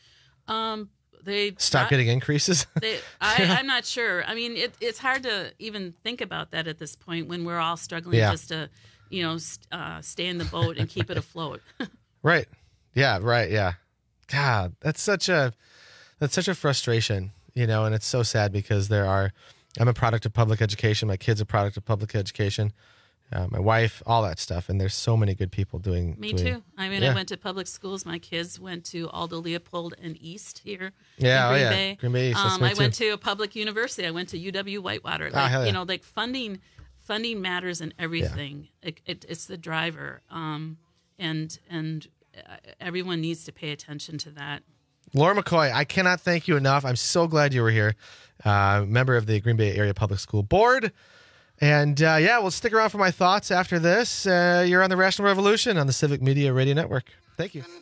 They stop getting increases? I'm not sure. I mean, it's hard to even think about that at this point when we're all struggling just to, you know, stay in the boat and keep it afloat. Right. Yeah. Right. Yeah. God, that's such a frustration, you know, and it's so sad because I'm a product of public education. My kid's a product of public education. My wife, all that stuff. And there's so many good people doing. Me too. I mean, I went to public schools. My kids went to Aldo Leopold and East here. Yeah. In Green Bay. Green Bay East. I went to a public university. I went to UW Whitewater. Like, you know, like funding matters in everything. Yeah. It's the driver. And everyone needs to pay attention to that. Laura McCoy, I cannot thank you enough. I'm so glad you were here. Member of the Green Bay Area Public School Board. And we'll stick around for my thoughts after this. You're on the Rational Revolution on the Civic Media Radio Network. Thank you.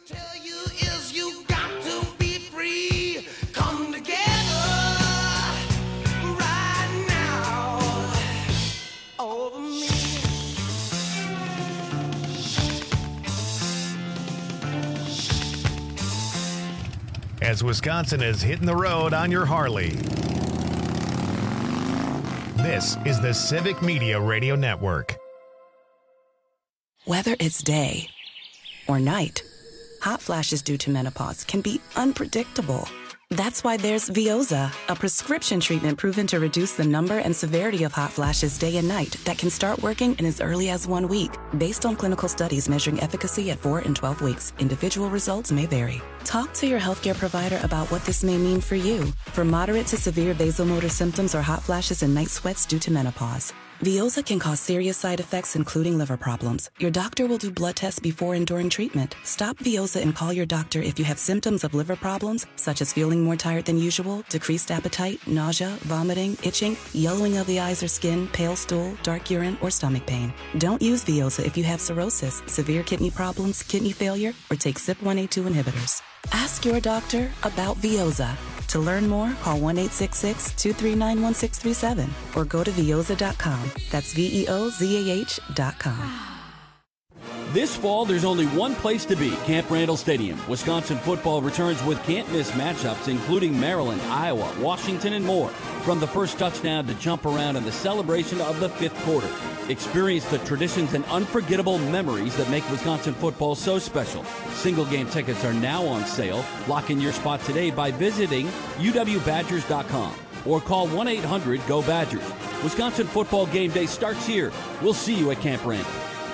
As Wisconsin is hitting the road on your Harley. This is the Civic Media Radio Network. Whether it's day or night, hot flashes due to menopause can be unpredictable. That's why there's Veoza, a prescription treatment proven to reduce the number and severity of hot flashes day and night that can start working in as early as 1 week. Based on clinical studies measuring efficacy at 4 and 12 weeks, individual results may vary. Talk to your healthcare provider about what this may mean for you. For moderate to severe vasomotor symptoms or hot flashes and night sweats due to menopause, Veoza can cause serious side effects, including liver problems. Your doctor will do blood tests before and during treatment. Stop Veoza and call your doctor if you have symptoms of liver problems, such as feeling more tired than usual, decreased appetite, nausea, vomiting, itching, yellowing of the eyes or skin, pale stool, dark urine, or stomach pain. Don't use Veoza if you have cirrhosis, severe kidney problems, kidney failure, or take CYP1A2 inhibitors. Ask your doctor about Veoza. To learn more, call 1-866-239-1637 or go to Veoza.com. That's VEOZAH.com. This fall, there's only one place to be, Camp Randall Stadium. Wisconsin football returns with can't-miss matchups, including Maryland, Iowa, Washington, and more. From the first touchdown to jump around in the celebration of the fifth quarter. Experience the traditions and unforgettable memories that make Wisconsin football so special. Single-game tickets are now on sale. Lock in your spot today by visiting uwbadgers.com or call 1-800-GO-BADGERS. Wisconsin football game day starts here. We'll see you at Camp Randall.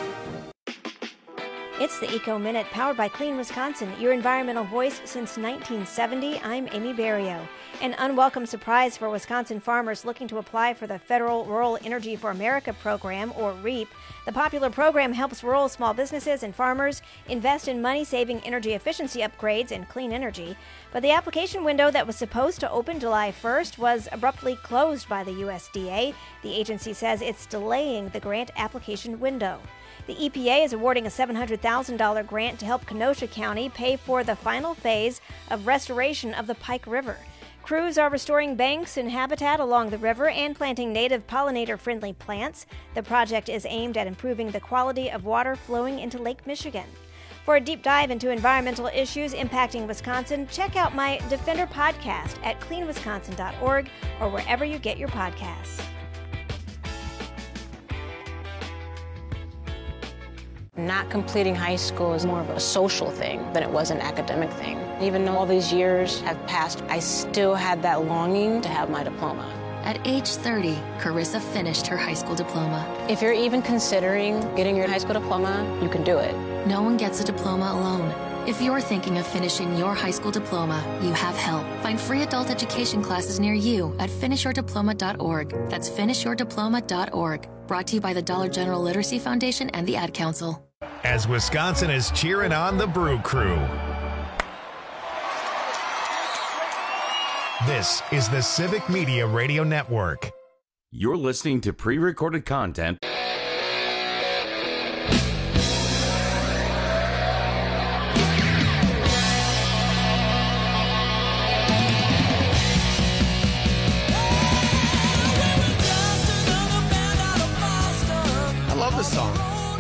It's the Eco Minute, powered by Clean Wisconsin, your environmental voice since 1970. I'm Amy Barrio. An unwelcome surprise for Wisconsin farmers looking to apply for the Federal Rural Energy for America program, or REAP. The popular program helps rural small businesses and farmers invest in money-saving energy efficiency upgrades and clean energy. But the application window that was supposed to open July 1st was abruptly closed by the USDA. The agency says it's delaying the grant application window. The EPA is awarding a $700,000 grant to help Kenosha County pay for the final phase of restoration of the Pike River. Crews are restoring banks and habitat along the river and planting native pollinator-friendly plants. The project is aimed at improving the quality of water flowing into Lake Michigan. For a deep dive into environmental issues impacting Wisconsin, check out my Defender podcast at cleanwisconsin.org or wherever you get your podcasts. Not completing high school is more of a social thing than it was an academic thing. Even though all these years have passed, I still had that longing to have my diploma. At age 30, Carissa finished her high school diploma. If you're even considering getting your high school diploma, you can do it. No one gets a diploma alone. If you're thinking of finishing your high school diploma, you have help. Find free adult education classes near you at finishyourdiploma.org. That's finishyourdiploma.org. Brought to you by the Dollar General Literacy Foundation and the Ad Council. As Wisconsin is cheering on the Brew Crew. This is the Civic Media Radio Network. You're listening to pre-recorded content. I love this song.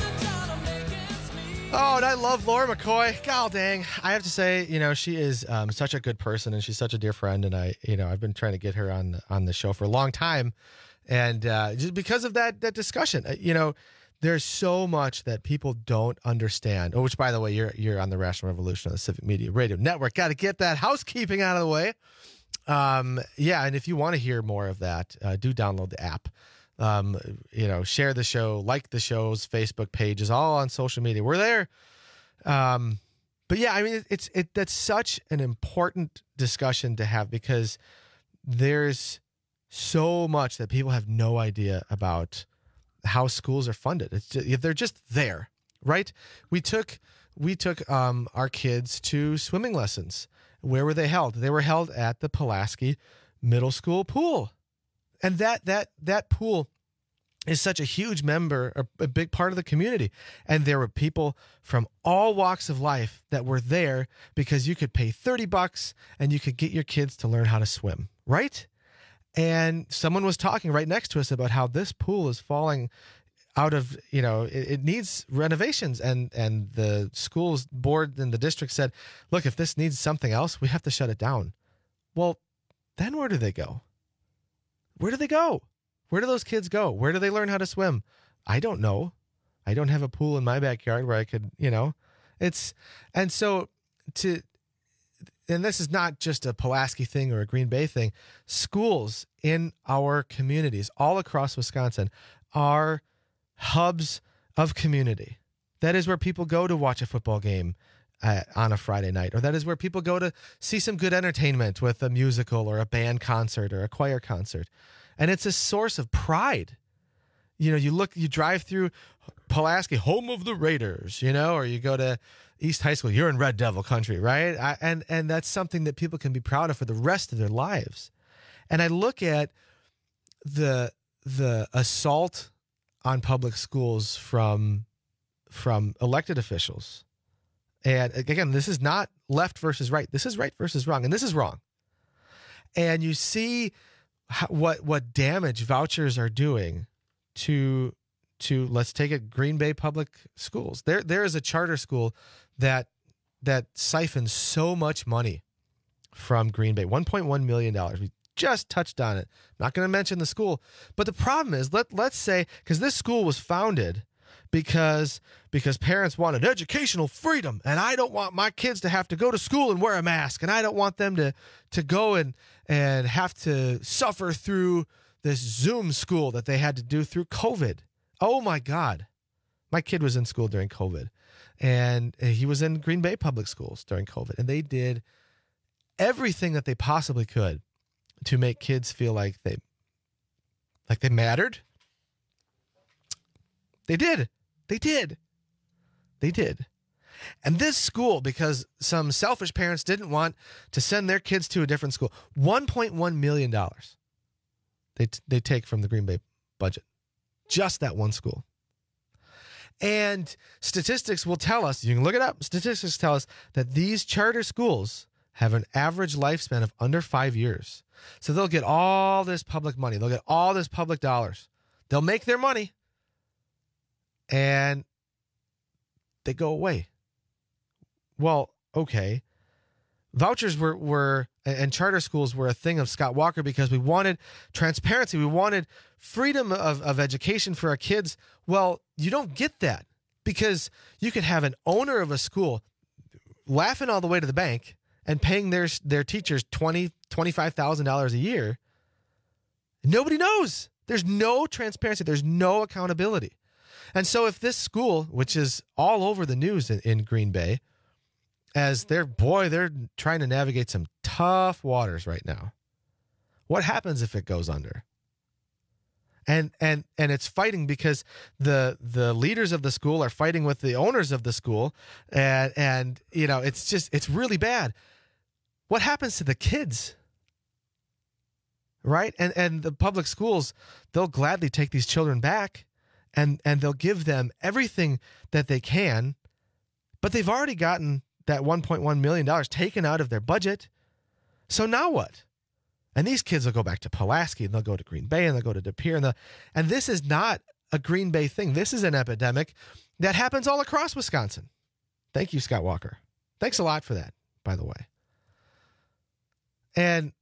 Oh, and I love Laura McCoy. God dang. I have to say, she is such a good person, and she's such a dear friend. And I've been trying to get her on the show for a long time. And just because of that discussion, there's so much that people don't understand. Oh, which, by the way, you're on the Rational Revolution on the Civic Media Radio Network. Got to get that housekeeping out of the way. Yeah, and if you want to hear more of that, do download the app. Share the show, like the show's Facebook pages, all on social media. We're there. But yeah, I mean, that's such an important discussion to have because there's so much that people have no idea about how schools are funded. They're just there, right? We took our kids to swimming lessons. Where were they held? They were held at the Pulaski Middle School pool. And that pool is such a huge a big part of the community. And there were people from all walks of life that were there because you could pay $30 and you could get your kids to learn how to swim, right? And someone was talking right next to us about how this pool is falling out of, it needs renovations. And the school's board and the district said, look, if this needs something else, we have to shut it down. Well, then where do they go? Where do they go? Where do those kids go? Where do they learn how to swim? I don't know. I don't have a pool in my backyard where I could, and this is not just a Pulaski thing or a Green Bay thing. Schools in our communities all across Wisconsin are hubs of community. That is where people go to watch a football game on a Friday night, or that is where people go to see some good entertainment with a musical or a band concert or a choir concert. And it's a source of pride. You drive through Pulaski, home of the Raiders, or you go to East High School, you're in Red Devil country, right? And that's something that people can be proud of for the rest of their lives. And I look at the assault on public schools from elected officials. And again, this is not left versus right. This is right versus wrong. And this is wrong. And you see what damage vouchers are doing to let's take it, Green Bay Public Schools. There is a charter school that siphons so much money from Green Bay, $1.1 million. We just touched on it. I'm not going to mention the school, but the problem is, let's say, because this school was founded because parents wanted educational freedom, and I don't want my kids to have to go to school and wear a mask, and I don't want them to go and have to suffer through this Zoom school that they had to do through COVID. Oh my God. My kid was in school during COVID, and he was in Green Bay Public Schools during COVID, and they did everything that they possibly could to make kids feel like they mattered. They did. And this school, because some selfish parents didn't want to send their kids to a different school, $1.1 million they take from the Green Bay budget. Just that one school. And statistics will tell us, you can look it up, statistics tell us that these charter schools have an average lifespan of under 5 years. So they'll get all this public money. They'll get all this public dollars. They'll make their money. And they go away. Well, okay. Vouchers were and charter schools were a thing of Scott Walker because we wanted transparency. We wanted freedom of education for our kids. Well, you don't get that because you could have an owner of a school laughing all the way to the bank and paying their teachers $20,000, $25,000 a year. Nobody knows. There's no transparency. There's no accountability. And so if this school, which is all over the news in Green Bay, as they're trying to navigate some tough waters right now. What happens if it goes under? And it's fighting because the leaders of the school are fighting with the owners of the school, and it's really bad. What happens to the kids? Right? And the public schools, they'll gladly take these children back and they'll give them everything that they can, but they've already gotten that $1.1 million taken out of their budget. So now what? And these kids will go back to Pulaski, and they'll go to Green Bay, and they'll go to De Pere. And this is not a Green Bay thing. This is an epidemic that happens all across Wisconsin. Thank you, Scott Walker. Thanks a lot for that, by the way. And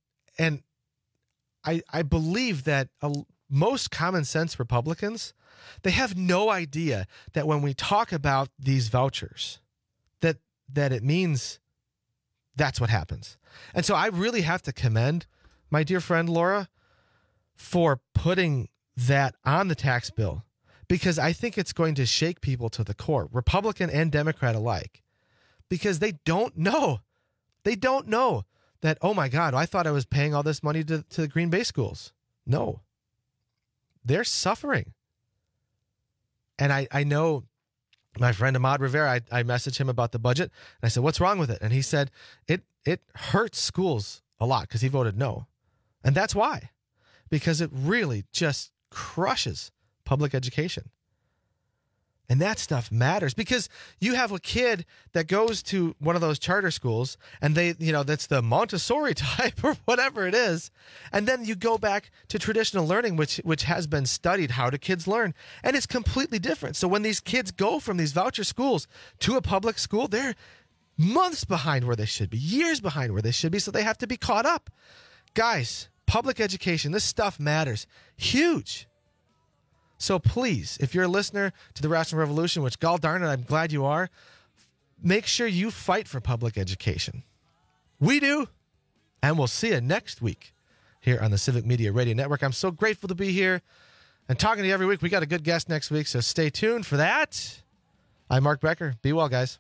I believe that most common sense Republicans, they have no idea that when we talk about these vouchers, that it means that's what happens. And so I really have to commend my dear friend Laura for putting that on the tax bill, because I think it's going to shake people to the core, Republican and Democrat alike, because they don't know. They don't know that, oh my God, I thought I was paying all this money to the Green Bay schools. No, they're suffering. And I know my friend Ahmad Rivera, I messaged him about the budget, and I said, what's wrong with it? And he said, it hurts schools a lot because he voted no. And that's why, because it really just crushes public education. And that stuff matters because you have a kid that goes to one of those charter schools and that's the Montessori type or whatever it is. And then you go back to traditional learning, which has been studied. How do kids learn? And it's completely different. So when these kids go from these voucher schools to a public school, they're months behind where they should be, years behind where they should be. So they have to be caught up. Guys, Public education, this stuff matters. Huge. So please, if you're a listener to the Rational Revolution, which, gall darn it, I'm glad you are, make sure you fight for public education. We do. And we'll see you next week here on the Civic Media Radio Network. I'm so grateful to be here and talking to you every week. We got a good guest next week, so stay tuned for that. I'm Mark Becker. Be well, guys.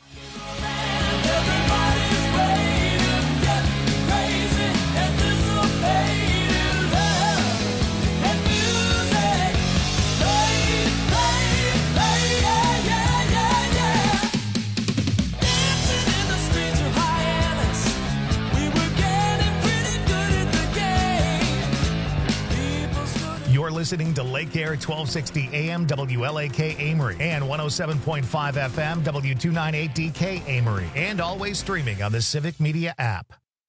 You're listening to Lake Air 1260 AM WLAK Amory and 107.5 FM W298DK Amory, and always streaming on the Civic Media app.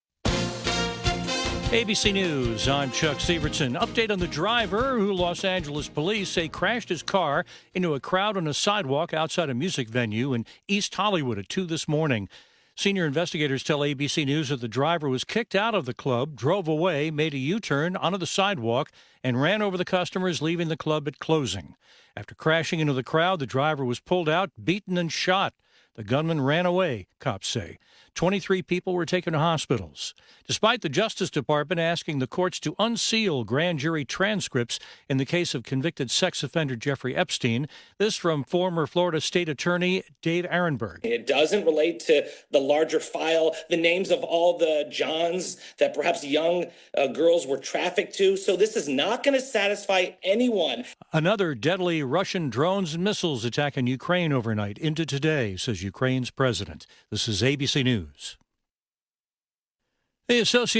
ABC News, I'm Chuck Severson. Update on the driver who Los Angeles police say crashed his car into a crowd on a sidewalk outside a music venue in East Hollywood at 2 this morning. Senior investigators tell ABC News that the driver was kicked out of the club, drove away, made a U-turn onto the sidewalk, and ran over the customers, leaving the club at closing. After crashing into the crowd, the driver was pulled out, beaten, and shot. The gunman ran away, cops say. 23 people were taken to hospitals. Despite the Justice Department asking the courts to unseal grand jury transcripts in the case of convicted sex offender Jeffrey Epstein, this from former Florida State Attorney Dave Aronberg. It doesn't relate to the larger file, the names of all the Johns that perhaps young girls were trafficked to. So this is not going to satisfy anyone. Another deadly Russian drones and missiles attacking Ukraine overnight into today, says Ukraine's president. This is ABC News. The Association